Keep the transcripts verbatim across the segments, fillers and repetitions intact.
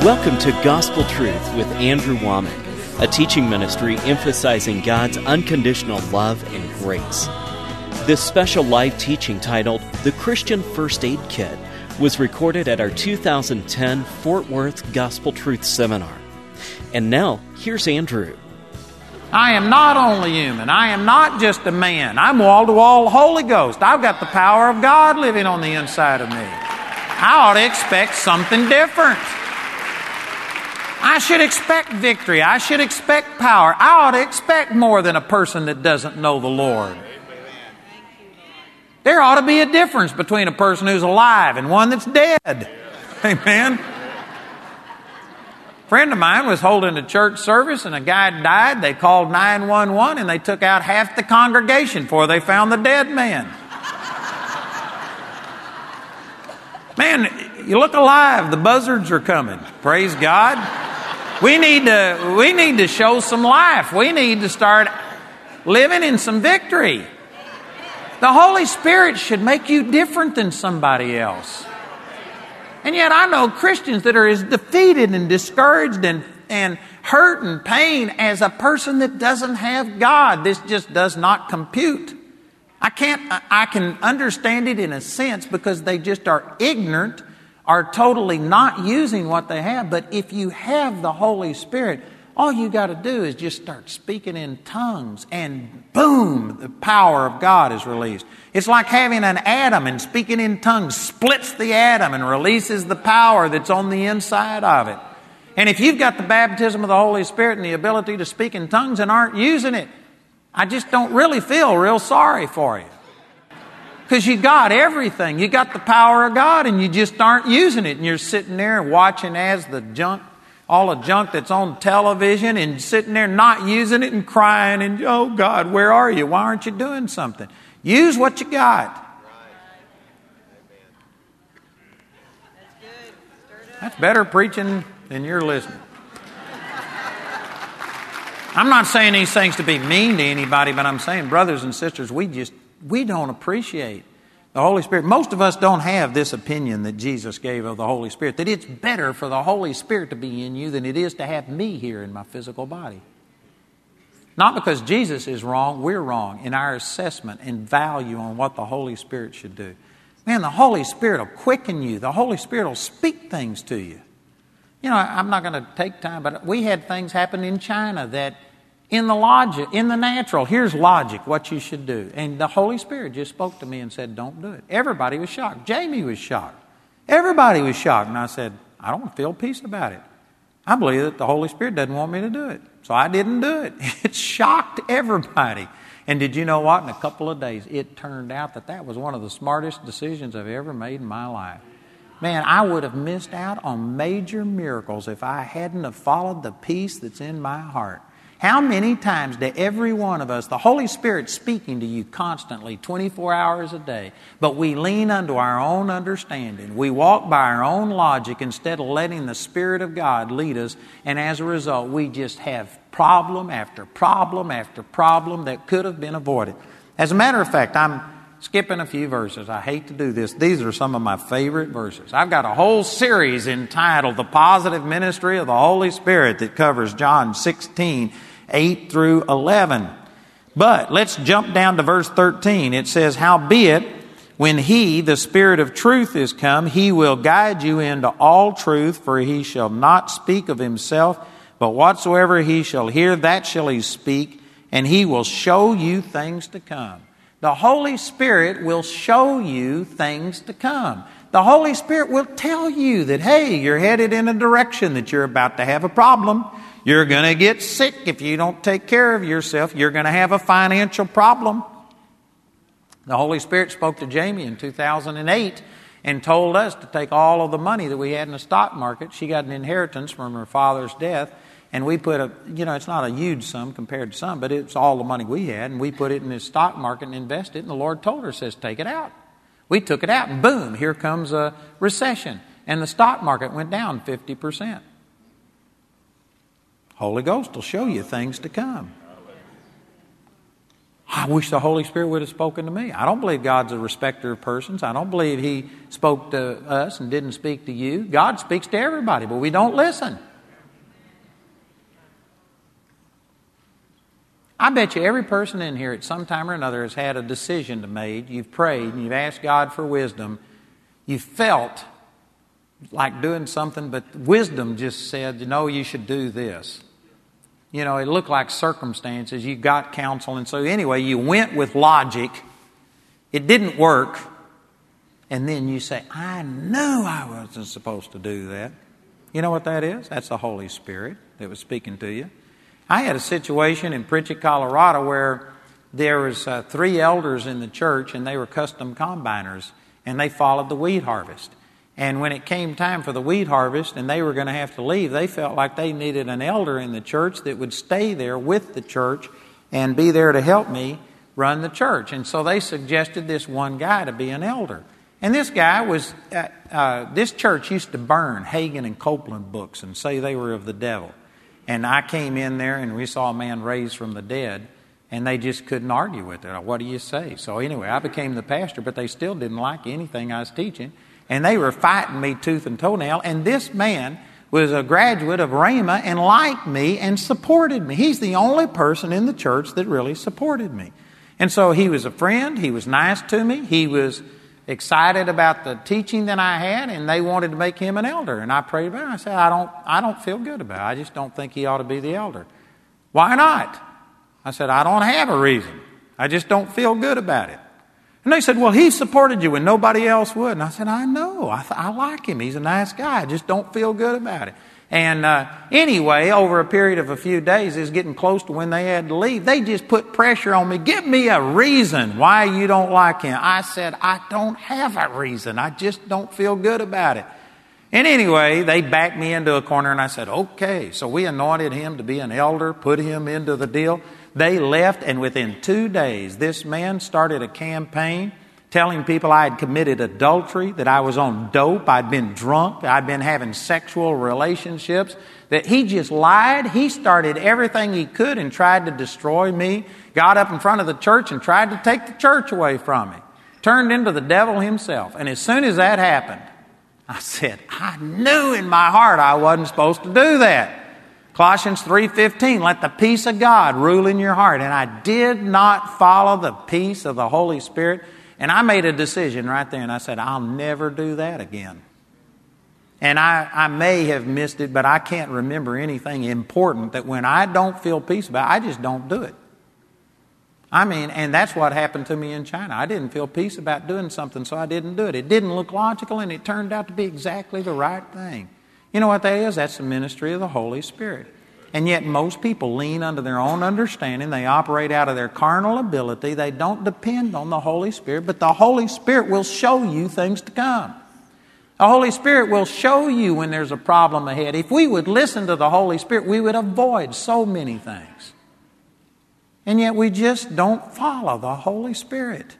Welcome to Gospel Truth with Andrew Womack, a teaching ministry emphasizing God's unconditional love and grace. This special live teaching titled The Christian First Aid Kit was recorded at our two thousand ten Fort Worth Gospel Truth Seminar. And now, here's Andrew. I am not only human. I am not just a man. I'm wall-to-wall Holy Ghost. I've got the power of God living on the inside of me. I ought to expect something different. I should expect victory. I should expect power. I ought to expect more than a person that doesn't know the Lord. There ought to be a difference between a person who's alive and one that's dead. Amen. A friend of mine was holding a church service and a guy died. They called nine one one and they took out half the congregation before they found the dead man. Man, you look alive. The buzzards are coming. Praise God. We need to, we need to show some life. We need to start living in some victory. The Holy Spirit should make you different than somebody else. And yet I know Christians that are as defeated and discouraged and, and hurt and pain as a person that doesn't have God. This just does not compute. I can't, I can understand it in a sense because they just are ignorant, are totally not using what they have. But if you have the Holy Spirit, all you got to do is just start speaking in tongues and boom, the power of God is released. It's like having an atom and speaking in tongues splits the atom and releases the power that's on the inside of it. And if you've got the baptism of the Holy Spirit and the ability to speak in tongues and aren't using it, I just don't really feel real sorry for you. Because you got everything. You got the power of God and you just aren't using it. And you're sitting there watching as the junk, all the junk that's on television and sitting there not using it and crying and, oh God, where are you? Why aren't you doing something? Use what you got. That's better preaching than you're listening. I'm not saying these things to be mean to anybody, but I'm saying, brothers and sisters, we just, we don't appreciate the Holy Spirit. Most of us don't have this opinion that Jesus gave of the Holy Spirit, that it's better for the Holy Spirit to be in you than it is to have me here in my physical body. Not because Jesus is wrong, we're wrong in our assessment and value on what the Holy Spirit should do. Man, the Holy Spirit will quicken you. The Holy Spirit will speak things to you. You know, I'm not going to take time, but we had things happen in China that in the logic, in the natural, here's logic, what you should do. And the Holy Spirit just spoke to me and said, don't do it. Everybody was shocked. Jamie was shocked. Everybody was shocked. And I said, I don't feel peace about it. I believe that the Holy Spirit doesn't want me to do it. So I didn't do it. It shocked everybody. And did you know what? In a couple of days, it turned out that that was one of the smartest decisions I've ever made in my life. Man, I would have missed out on major miracles if I hadn't have followed the peace that's in my heart. How many times do every one of us, the Holy Spirit speaking to you constantly, twenty-four hours a day, but we lean unto our own understanding. We walk by our own logic instead of letting the Spirit of God lead us, and as a result, we just have problem after problem after problem that could have been avoided. As a matter of fact, I'm skipping a few verses. I hate to do this. These are some of my favorite verses. I've got a whole series entitled The Positive Ministry of the Holy Spirit that covers John sixteen, eight through eleven. But let's jump down to verse thirteen. It says, howbeit, when he, the Spirit of truth, is come, he will guide you into all truth, for he shall not speak of himself, but whatsoever he shall hear, that shall he speak, and he will show you things to come. The Holy Spirit will show you things to come. The Holy Spirit will tell you that, hey, you're headed in a direction that you're about to have a problem. You're going to get sick if you don't take care of yourself. You're going to have a financial problem. The Holy Spirit spoke to Jamie in two thousand eight and told us to take all of the money that we had in the stock market. She got an inheritance from her father's death. And we put a, you know, it's not a huge sum compared to some, but it's all the money we had. And we put it in the stock market and invested it. And the Lord told her, says, take it out. We took it out and boom, here comes a recession. And the stock market went down fifty percent. Holy Ghost will show you things to come. I wish the Holy Spirit would have spoken to me. I don't believe God's a respecter of persons. I don't believe He spoke to us and didn't speak to you. God speaks to everybody, but we don't listen. I bet you every person in here at some time or another has had a decision to make. You've prayed and you've asked God for wisdom. You felt like doing something, but wisdom just said, you know, you should do this. You know, it looked like circumstances. You got counsel. And so anyway, you went with logic. It didn't work. And then you say, I knew I wasn't supposed to do that. You know what that is? That's the Holy Spirit that was speaking to you. I had a situation in Pritchett, Colorado, where there was uh, three elders in the church, and they were custom combiners, and they followed the wheat harvest. And when it came time for the wheat harvest and they were going to have to leave, they felt like they needed an elder in the church that would stay there with the church and be there to help me run the church. And so they suggested this one guy to be an elder. And this guy was, uh, uh, this church used to burn Hagen and Copeland books and say they were of the devil. And I came in there and we saw a man raised from the dead, and they just couldn't argue with it. What do you say? So anyway, I became the pastor, but they still didn't like anything I was teaching. And they were fighting me tooth and toenail. And this man was a graduate of Rhema and liked me and supported me. He's the only person in the church that really supported me. And so he was a friend. He was nice to me. He was excited about the teaching that I had, and they wanted to make him an elder. And I prayed about it. I said, I don't, I don't feel good about it. I just don't think he ought to be the elder. Why not? I said, I don't have a reason. I just don't feel good about it. And they said, well, he supported you when nobody else would. And I said, I know. I, th- I like him. He's a nice guy. I just don't feel good about it. And uh, anyway, over a period of a few days, it was getting close to when they had to leave. They just put pressure on me. Give me a reason why you don't like him. I said, I don't have a reason. I just don't feel good about it. And anyway, they backed me into a corner, and I said, okay. So we anointed him to be an elder, put him into the deal. They left, and within two days, this man started a campaign telling people I had committed adultery, that I was on dope, I'd been drunk, I'd been having sexual relationships, that he just lied. He started everything he could and tried to destroy me, got up in front of the church and tried to take the church away from me, turned into the devil himself. And as soon as that happened, I said, I knew in my heart I wasn't supposed to do that. Colossians three fifteen, let the peace of God rule in your heart. And I did not follow the peace of the Holy Spirit. And I made a decision right there, and I said, I'll never do that again. And I, I may have missed it, but I can't remember anything important that when I don't feel peace about it, I just don't do it. I mean, and that's what happened to me in China. I didn't feel peace about doing something, so I didn't do it. It didn't look logical, and it turned out to be exactly the right thing. You know what that is? That's the ministry of the Holy Spirit. And yet most people lean under their own understanding. They operate out of their carnal ability. They don't depend on the Holy Spirit, but the Holy Spirit will show you things to come. The Holy Spirit will show you when there's a problem ahead. If we would listen to the Holy Spirit, we would avoid so many things. And yet we just don't follow the Holy Spirit.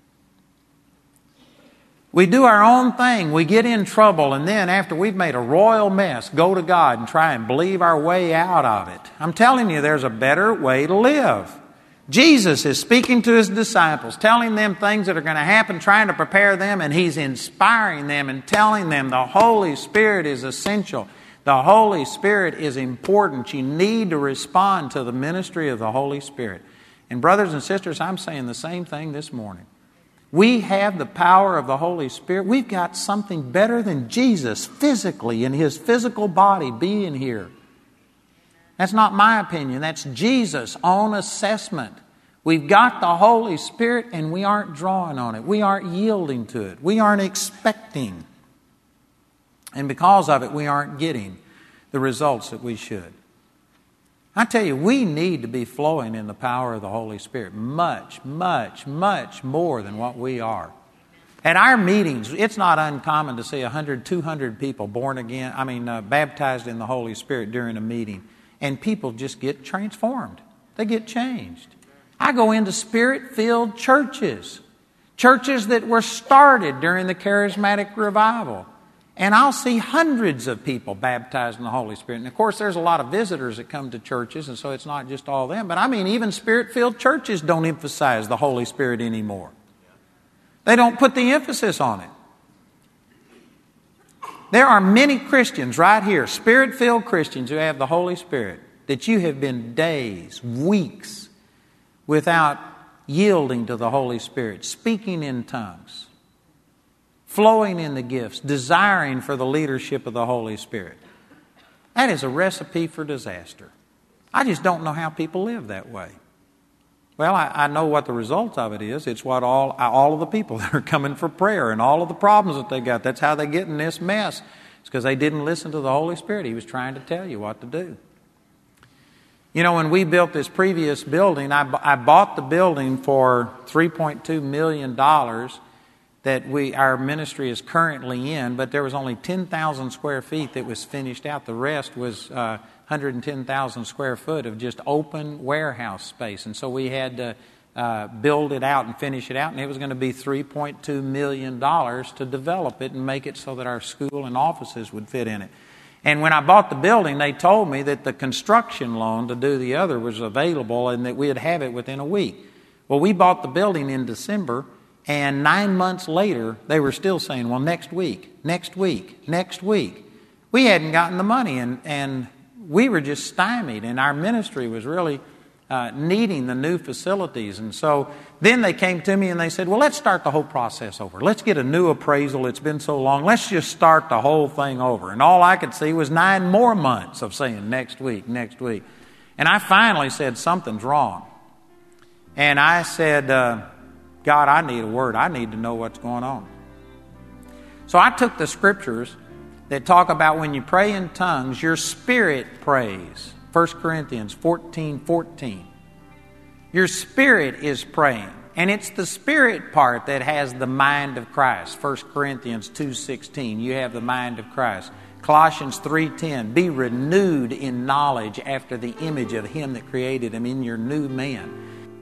We do our own thing, we get in trouble, and then after we've made a royal mess, go to God and try and believe our way out of it. I'm telling you, there's a better way to live. Jesus is speaking to His disciples, telling them things that are going to happen, trying to prepare them, and He's inspiring them and telling them the Holy Spirit is essential. The Holy Spirit is important. You need to respond to the ministry of the Holy Spirit. And brothers and sisters, I'm saying the same thing this morning. We have the power of the Holy Spirit. We've got something better than Jesus physically in His physical body being here. That's not my opinion. That's Jesus' own assessment. We've got the Holy Spirit and we aren't drawing on it. We aren't yielding to it. We aren't expecting. And because of it, we aren't getting the results that we should. I tell you, we need to be flowing in the power of the Holy Spirit much, much, much more than what we are. At our meetings, it's not uncommon to see one hundred, two hundred people born again, I mean, uh, baptized in the Holy Spirit during a meeting. And people just get transformed. They get changed. I go into Spirit-filled churches. Churches that were started during the charismatic revival. And I'll see hundreds of people baptized in the Holy Spirit. And of course, there's a lot of visitors that come to churches, and so it's not just all them. But I mean, even Spirit-filled churches don't emphasize the Holy Spirit anymore. They don't put the emphasis on it. There are many Christians right here, Spirit-filled Christians who have the Holy Spirit, that you have been days, weeks, without yielding to the Holy Spirit, speaking in tongues, flowing in the gifts, desiring for the leadership of the Holy Spirit. That is a recipe for disaster. I just don't know how people live that way. Well, I, I know what the result of it is. It's what all, all of the people that are coming for prayer and all of the problems that they got, that's how they get in this mess. It's because they didn't listen to the Holy Spirit. He was trying to tell you what to do. You know, when we built this previous building, I, I bought the building for three point two million dollars that we our ministry is currently in, but there was only ten thousand square feet that was finished out. The rest was uh, one hundred ten thousand square foot of just open warehouse space. And so we had to uh, build it out and finish it out, and it was going to be three point two million dollars to develop it and make it so that our school and offices would fit in it. And when I bought the building, they told me that the construction loan to do the other was available and that we'd have it within a week. Well, we bought the building in December, and nine months later, they were still saying, well, next week, next week, next week. We hadn't gotten the money, and, and we were just stymied, and our ministry was really uh, needing the new facilities. And so then they came to me and they said, well, let's start the whole process over. Let's get a new appraisal. It's been so long. Let's just start the whole thing over. And all I could see was nine more months of saying next week, next week. And I finally said, something's wrong. And I said, uh, God, I need a word. I need to know what's going on. So I took the scriptures that talk about when you pray in tongues, your spirit prays. First Corinthians fourteen fourteen. Your spirit is praying. And it's the spirit part that has the mind of Christ. First Corinthians two sixteen. You have the mind of Christ. Colossians three ten. Be renewed in knowledge after the image of Him that created Him in your new man.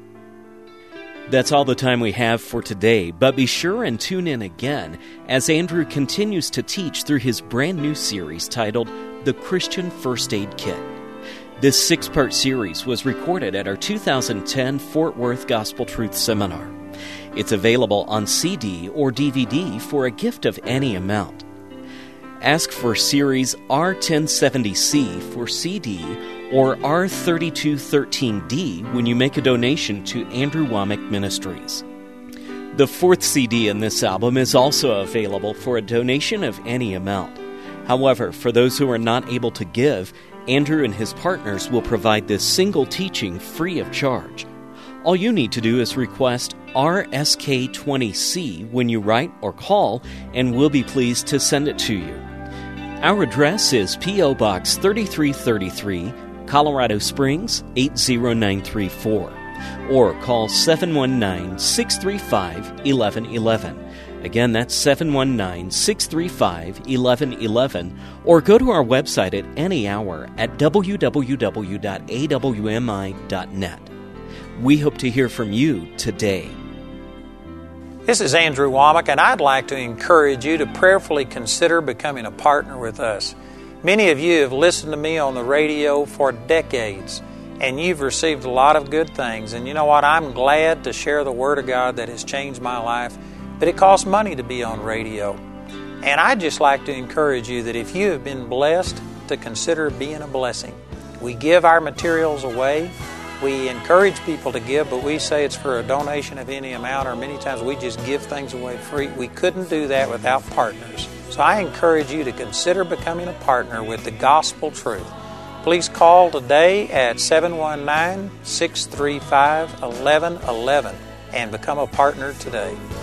That's all the time we have for today, but be sure and tune in again as Andrew continues to teach through his brand new series titled The Christian First Aid Kit. This six-part series was recorded at our two thousand ten Fort Worth Gospel Truth Seminar. It's available on C D or D V D for a gift of any amount. Ask for Series R ten seventy C for C D or R thirty-two thirteen D when you make a donation to Andrew Wommack Ministries. The fourth C D in this album is also available for a donation of any amount. However, for those who are not able to give, Andrew and his partners will provide this single teaching free of charge. All you need to do is request R S K twenty C when you write or call, and we'll be pleased to send it to you. Our address is P O Box thirty-three thirty-three, Colorado Springs eight zero nine three four, or call seven one nine, six three five, one one one one. Again, that's seven one nine, six three five, one one one one, or go to our website at any hour at w w w dot a w m i dot net. We hope to hear from you today. This is Andrew Wommack, and I'd like to encourage you to prayerfully consider becoming a partner with us. Many of you have listened to me on the radio for decades, and you've received a lot of good things. And you know what? I'm glad to share the Word of God that has changed my life, but it costs money to be on radio. And I'd just like to encourage you that if you have been blessed, to consider being a blessing. We give our materials away. We encourage people to give, but we say it's for a donation of any amount, or many times we just give things away free. We couldn't do that without partners. So I encourage you to consider becoming a partner with the Gospel Truth. Please call today at seven one nine, six three five, one one one one and become a partner today.